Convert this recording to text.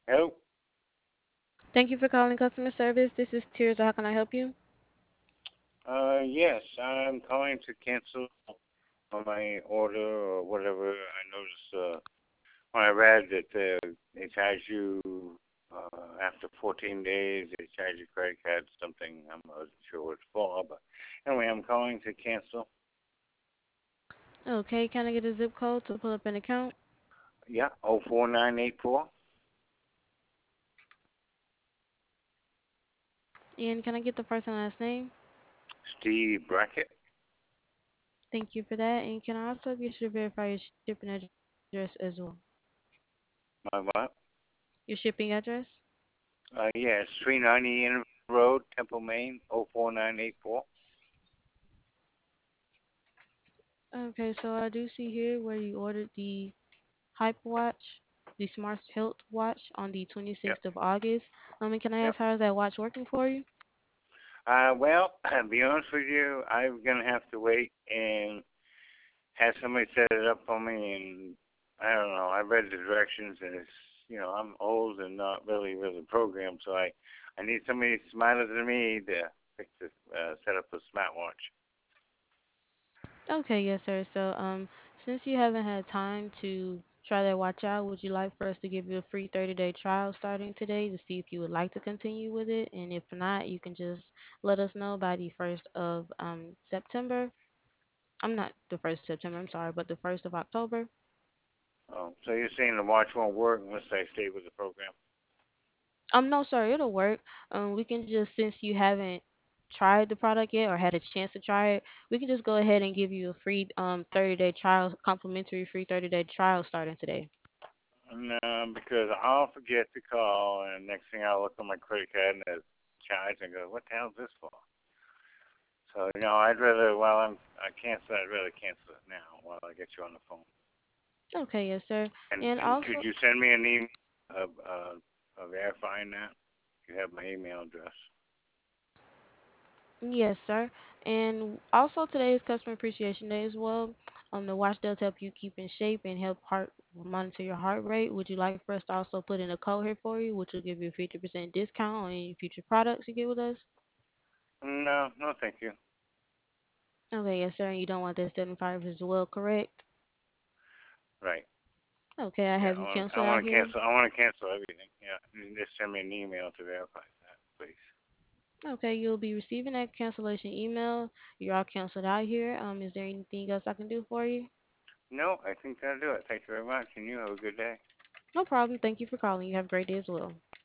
Hello. Thank you for calling customer service. This is Tears. How can I help you? Yes, I'm calling to cancel on my order or whatever. I noticed when I read that they charge you after 14 days. They charge your credit card something. I'm not sure what it's for, but anyway, I'm calling to cancel. Okay, can I get a zip code to pull up an account? Yeah, 04984. And can I get the first and last name? Steve Brackett. Thank you for that. And can I also get you to verify your shipping address as well? My what? Your shipping address? Yeah, it's 390 Inner Road, Temple, Maine, 04984. Okay, so I do see here where you ordered the Hype Watch, the Smart Health Watch on the Yep, 26th of August. And can I yep. ask how is that watch working for you? Well, to be honest with you, I'm gonna have to wait and have somebody set it up for me. And I don't know. I read the directions, and it's I'm old and not really programmed, so I need somebody smarter than me to fix this, set up a smartwatch. Okay, yes, sir. So, since you haven't had time to try that watch out, would you like for us to give you a free 30-day trial starting today to see if you would like to continue with it? And if not, you can just let us know by the 1st of September. I'm not the 1st of September, I'm sorry, but the 1st of October. So you're saying the watch won't work unless I stay with the program? No, sir, it'll work. We can just, since you haven't tried the product yet or had a chance to try it, we can just go ahead and give you a free 30-day trial, complimentary free 30-day trial starting today. No, because I'll forget to call, and next thing I'll look on my credit card and it's charged and go, what the hell is this for? So I'd rather I cancel. I'd rather cancel it now while I get you on the phone. Okay, yes, sir. And And could also, you send me an email verifying that? You have my email address. yes, sir. And also today is Customer Appreciation Day as well. The watch does help you keep in shape and help heart monitor your heart rate. Would you like for us to also put in a code here for you, which will give you a 50% discount on any future products you get with us? No, no, thank you. Okay, yes, sir. And you don't want that 75 as well, correct? Right. Okay, I Yeah, have you I canceled out want to here. cancel. I want to cancel everything. Yeah, and just send me an email to verify that, please. Okay, you'll be receiving that cancellation email. You're all canceled out here. Is there anything else I can do for you? No, I think that'll do it. Thank you very much, and you have a good day. No problem. Thank you for calling. You have a great day as well.